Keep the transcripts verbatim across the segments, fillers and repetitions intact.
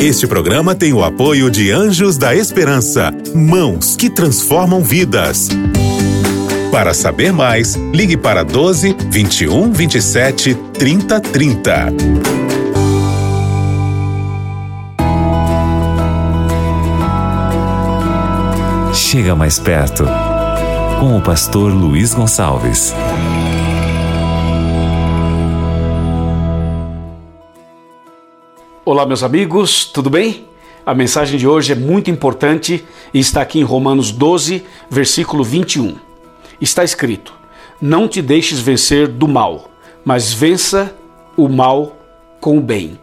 Este programa tem o apoio de Anjos da Esperança, mãos que transformam vidas. Para saber mais, ligue para doze, vinte e um, vinte e sete, trinta, trinta. Chega mais perto, com o pastor Luiz Gonçalves. Olá, meus amigos, tudo bem? A mensagem de hoje é muito importante e está aqui em Romanos doze, versículo vinte e um. Está escrito: não te deixes vencer do mal, mas vença o mal com o bem.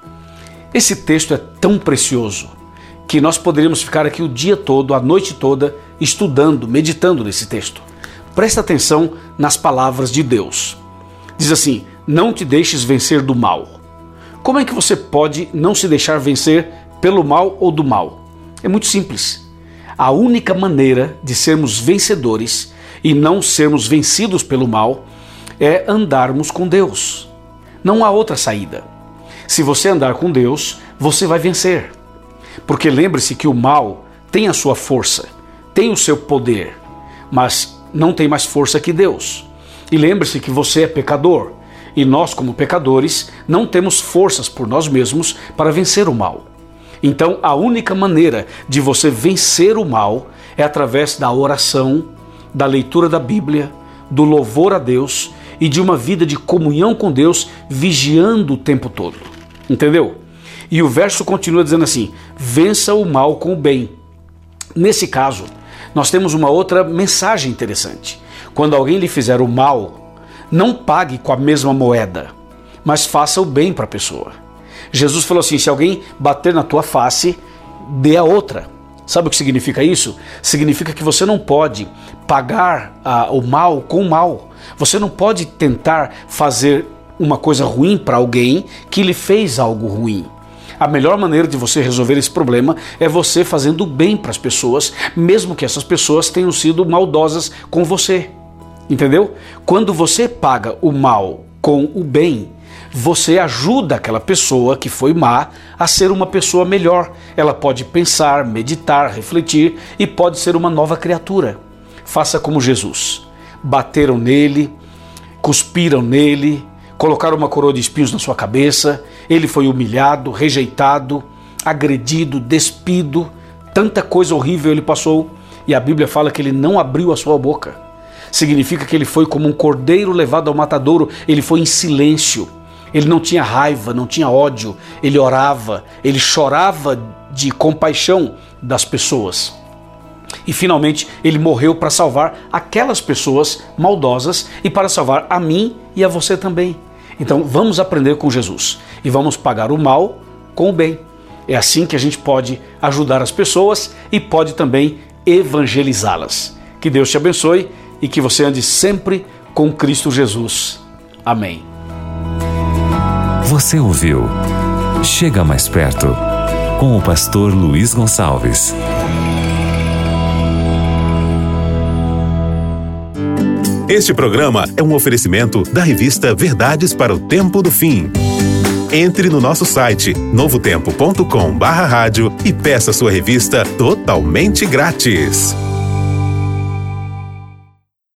Esse texto é tão precioso que nós poderíamos ficar aqui o dia todo, a noite toda, estudando, meditando nesse texto. Presta atenção nas palavras de Deus. Diz assim: não te deixes vencer do mal. Como é que você pode não se deixar vencer pelo mal ou do mal? É muito simples. A única maneira de sermos vencedores e não sermos vencidos pelo mal é andarmos com Deus. Não há outra saída. Se você andar com Deus, você vai vencer. Porque lembre-se que o mal tem a sua força, tem o seu poder, mas não tem mais força que Deus. E lembre-se que você é pecador. E nós, como pecadores, não temos forças por nós mesmos para vencer o mal. Então, a única maneira de você vencer o mal é através da oração, da leitura da Bíblia, do louvor a Deus e de uma vida de comunhão com Deus, vigiando o tempo todo. Entendeu? E o verso continua dizendo assim: vença o mal com o bem. Nesse caso, nós temos uma outra mensagem interessante. Quando alguém lhe fizer o mal, não pague com a mesma moeda, mas faça o bem para a pessoa. Jesus falou assim: se alguém bater na tua face, dê a outra. Sabe o que significa isso? Significa que você não pode pagar ah, o mal com o mal. Você não pode tentar fazer uma coisa ruim para alguém que lhe fez algo ruim. A melhor maneira de você resolver esse problema é você fazendo bem para as pessoas, mesmo que essas pessoas tenham sido maldosas com você. Entendeu? Quando você paga o mal com o bem, você ajuda aquela pessoa que foi má a ser uma pessoa melhor. Ela pode pensar, meditar, refletir e pode ser uma nova criatura. Faça como Jesus. Bateram nele, cuspiram nele, colocaram uma coroa de espinhos na sua cabeça, ele foi humilhado, rejeitado, agredido, despido, tanta coisa horrível ele passou, e a Bíblia fala que ele não abriu a sua boca. Significa que ele foi como um cordeiro levado ao matadouro, ele foi em silêncio, ele não tinha raiva, não tinha ódio, ele orava, ele chorava de compaixão das pessoas. E finalmente ele morreu para salvar aquelas pessoas maldosas e para salvar a mim e a você também. Então vamos aprender com Jesus e vamos pagar o mal com o bem. É assim que a gente pode ajudar as pessoas e pode também evangelizá-las. Que Deus te abençoe e que você ande sempre com Cristo Jesus. Amém. Você ouviu Chega Mais Perto, com o pastor Luiz Gonçalves. Este programa é um oferecimento da revista Verdades para o Tempo do Fim. Entre no nosso site novo tempo ponto com barra rádio e peça sua revista totalmente grátis.